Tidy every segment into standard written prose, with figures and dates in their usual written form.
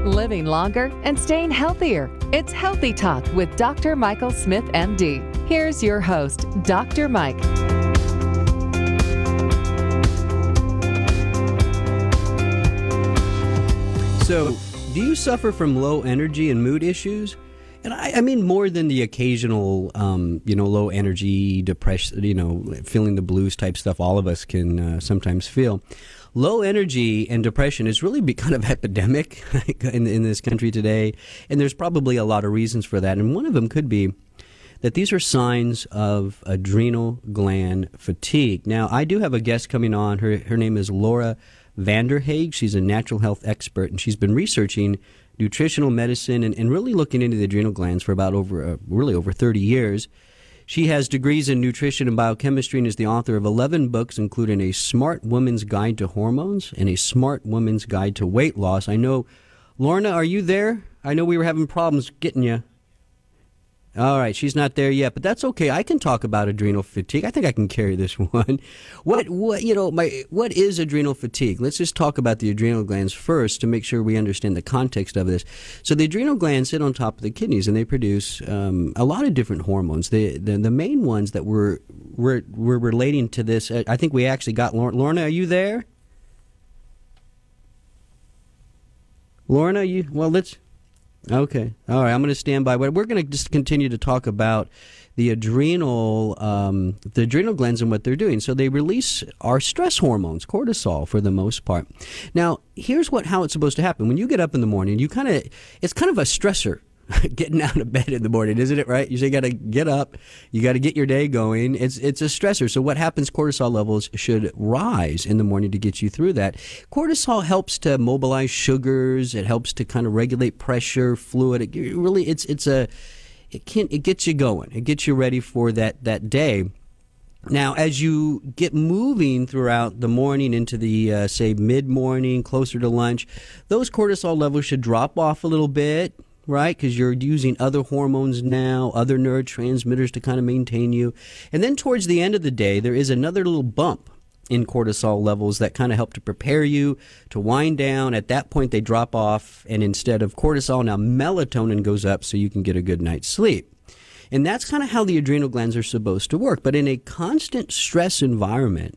living longer and staying healthier. It's Healthy Talk with Dr. Michael Smith, MD. Here's your host, Dr. Mike. So, do you suffer from low energy and mood issues? And I mean more than the occasional, low energy, depression, feeling the blues type stuff all of us can sometimes feel. Low energy and depression is really kind of epidemic in this country today, and there's probably a lot of reasons for that. And one of them could be that these are signs of adrenal gland fatigue. Now, I do have a guest coming on. Her name is Laura Vanderhaeg. She's a natural health expert, and she's been researching nutritional medicine and really looking into the adrenal glands for about over 30 years. She has degrees in nutrition and biochemistry and is the author of 11 books, including A Smart Woman's Guide to Hormones and A Smart Woman's Guide to Weight Loss. I know, Lorna, are you there? I know we were having problems getting you. All right, she's not there yet, but that's okay. I can talk about adrenal fatigue. I think I can carry this one. What is adrenal fatigue? Let's just talk about the adrenal glands first to make sure we understand the context of this. So the adrenal glands sit on top of the kidneys, and they produce a lot of different hormones. The main ones that we're relating to this, I think we actually got Lorna. Are you there? Lorna, Okay. All right. I'm going to stand by. We're going to just continue to talk about the adrenal glands and what they're doing. So they release our stress hormones, cortisol, for the most part. Now, here's how it's supposed to happen. When you get up in the morning, it's kind of a stressor. Getting out of bed in the morning, isn't it, right? You got to get up, you got to get your day going. It's a stressor. So what happens, cortisol levels should rise in the morning to get you through that. Cortisol helps to mobilize sugars. It helps to kind of regulate pressure, fluid. It gets you going. It gets you ready for that day. Now, as you get moving throughout the morning into the, say, mid-morning, closer to lunch, those cortisol levels should drop off a little bit. Right, because you're using other hormones now, other neurotransmitters to kind of maintain you. And then towards the end of the day, there is another little bump in cortisol levels that kind of help to prepare you to wind down. At that point, they drop off, and instead of cortisol, now melatonin goes up so you can get a good night's sleep. And that's kind of how the adrenal glands are supposed to work. But in a constant stress environment,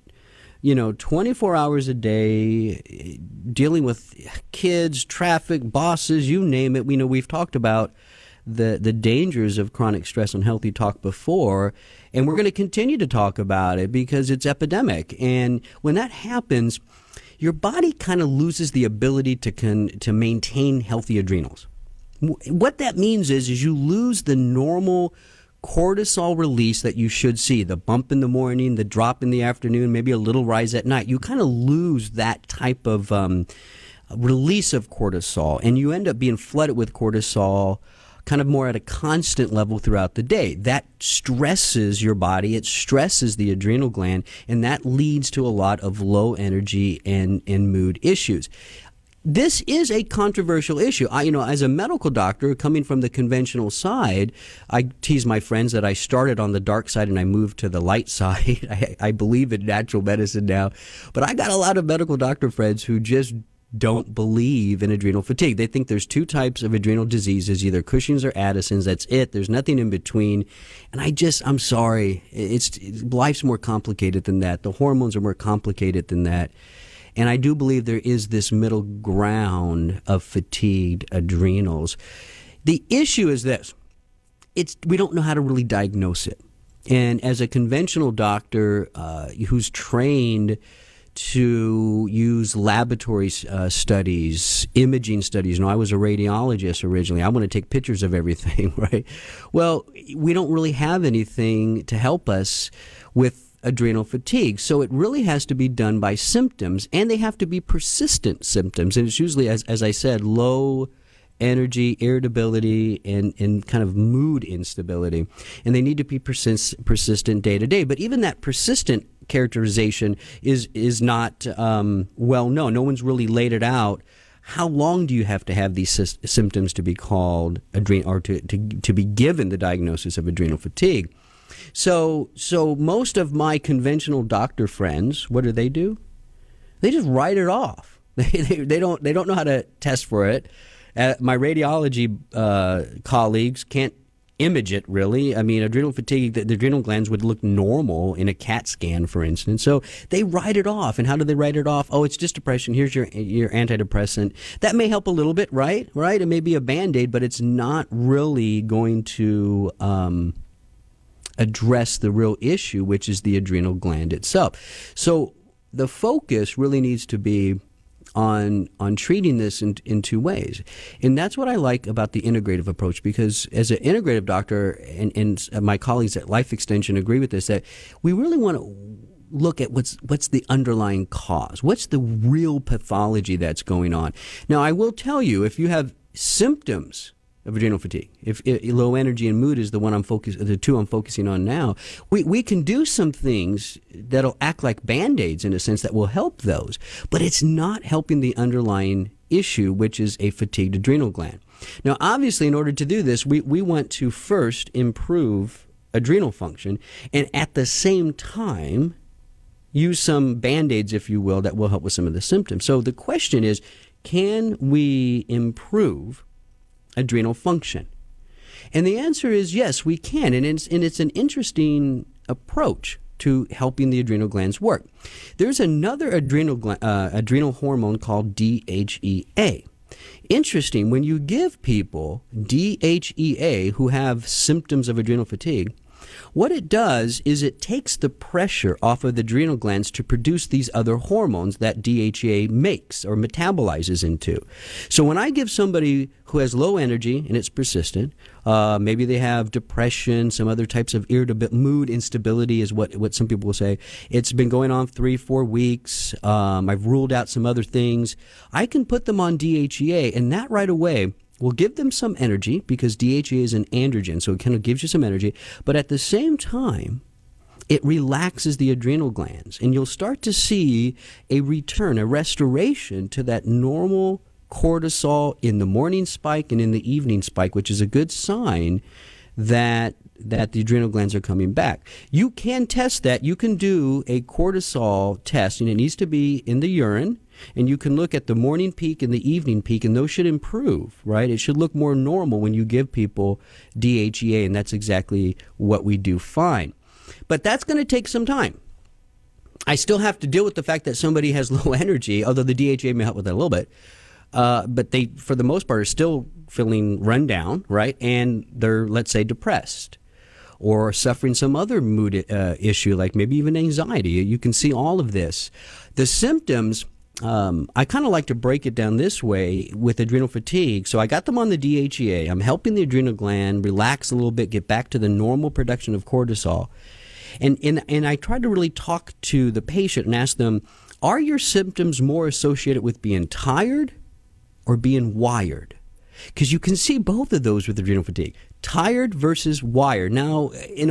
24 hours a day, dealing with kids, traffic, bosses, you name it. We've talked about the dangers of chronic stress on Healthy Talk before, and we're going to continue to talk about it because it's epidemic. And when that happens, your body kind of loses the ability to maintain healthy adrenals. What that means is you lose the normal cortisol release that you should see, the bump in the morning, the drop in the afternoon, maybe a little rise at night. You kind of lose that type of release of cortisol, and you end up being flooded with cortisol kind of more at a constant level throughout the day. That stresses your body, it stresses the adrenal gland, and that leads to a lot of low energy and mood issues. This is a controversial issue. As a medical doctor coming from the conventional side, I tease my friends that I started on the dark side and I moved to the light side. I believe in natural medicine now, but I got a lot of medical doctor friends who just don't believe in adrenal fatigue. They think there's two types of adrenal diseases, either Cushing's or Addison's. That's it. There's nothing in between. And I'm sorry. Life's more complicated than that. The hormones are more complicated than that. And I do believe there is this middle ground of fatigued adrenals. The issue is this. We don't know how to really diagnose it. And as a conventional doctor who's trained to use laboratory studies, imaging studies. I was a radiologist originally. I want to take pictures of everything, right? Well, we don't really have anything to help us with adrenal fatigue. So it really has to be done by symptoms, and they have to be persistent symptoms. And it's usually, as I said, low energy, irritability, and kind of mood instability. And they need to be persistent day to day. But even that persistent characterization is not well known. No one's really laid it out. How long do you have to have these symptoms to be called or to be given the diagnosis of adrenal fatigue? So most of my conventional doctor friends, what do? They just write it off. They don't know how to test for it. My radiology colleagues can't image it, really. I mean, adrenal fatigue, the adrenal glands would look normal in a CAT scan, for instance. So they write it off. And how do they write it off? Oh, it's just depression. Here's your antidepressant. That may help a little bit, right? It may be a Band-Aid, but it's not really going to address the real issue, which is the adrenal gland itself. So the focus really needs to be on treating this in two ways. And that's what I like about the integrative approach, because as an integrative doctor, and my colleagues at Life Extension agree with this, that we really want to look at what's the underlying cause. What's the real pathology that's going on? Now, I will tell you, if you have symptoms of adrenal fatigue, if low energy and mood is the two I'm focusing on now, we can do some things that'll act like Band-Aids in a sense that will help those, but it's not helping the underlying issue, which is a fatigued adrenal gland. Now, obviously, in order to do this, we want to first improve adrenal function, and at the same time, use some Band-Aids, if you will, that will help with some of the symptoms. So the question is, can we improve adrenal function? And the answer is yes, we can. And it's an interesting approach to helping the adrenal glands work. There's another adrenal hormone called DHEA. Interesting, when you give people DHEA who have symptoms of adrenal fatigue, what it does is it takes the pressure off of the adrenal glands to produce these other hormones that DHEA makes or metabolizes into. So when I give somebody who has low energy and it's persistent, maybe they have depression, some other types of mood instability is what some people will say. It's been going on 3-4 weeks. I've ruled out some other things. I can put them on DHEA, and that right away will give them some energy, because DHEA is an androgen, so it kind of gives you some energy. But at the same time, it relaxes the adrenal glands, and you'll start to see a return, a restoration to that normal cortisol in the morning spike and in the evening spike, which is a good sign that the adrenal glands are coming back. You can test that. You can do a cortisol test, and it needs to be in the urine. And you can look at the morning peak and the evening peak, and those should improve, right? It should look more normal when you give people DHEA, and that's exactly what we do fine. But that's going to take some time. I still have to deal with the fact that somebody has low energy, although the DHEA may help with that a little bit. But they, for the most part, are still feeling run down, right? And they're, let's say, depressed or suffering some other mood issue, like maybe even anxiety. You can see all of this. The symptoms, I kind of like to break it down this way with adrenal fatigue. So I got them on the DHEA. I'm helping the adrenal gland relax a little bit, get back to the normal production of cortisol. And I try to really talk to the patient and ask them, are your symptoms more associated with being tired or being wired? Because you can see both of those with adrenal fatigue. Tired versus wired. Now,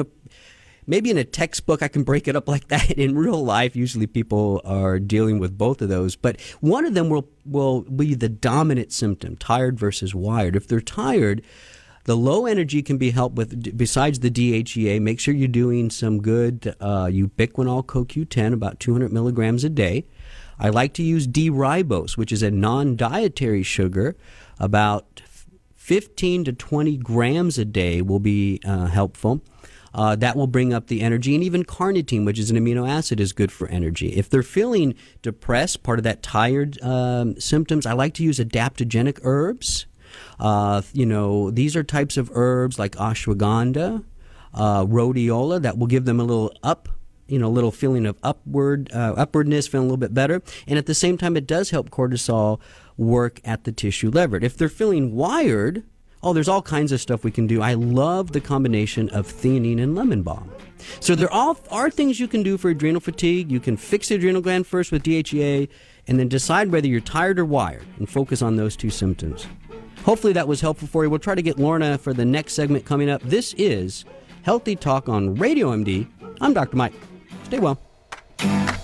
maybe in a textbook I can break it up like that. In real life, usually people are dealing with both of those. But one of them will be the dominant symptom, tired versus wired. If they're tired, the low energy can be helped with, besides the DHEA, make sure you're doing some good ubiquinol CoQ10, about 200 milligrams a day. I like to use D-ribose, which is a non-dietary sugar. About 15 to 20 grams a day will be helpful. That will bring up the energy. And even carnitine, which is an amino acid, is good for energy. If they're feeling depressed, part of that tired symptoms, I like to use adaptogenic herbs. These are types of herbs like ashwagandha, rhodiola, that will give them a little little feeling of upwardness, feeling a little bit better. And at the same time, it does help cortisol work at the tissue level. If they're feeling wired, there's all kinds of stuff we can do. I love the combination of theanine and lemon balm. So there are things you can do for adrenal fatigue. You can fix the adrenal gland first with DHEA, and then decide whether you're tired or wired, and focus on those two symptoms. Hopefully that was helpful for you. We'll try to get Lorna for the next segment coming up. This is Healthy Talk on Radio MD. I'm Dr. Mike. Stay well.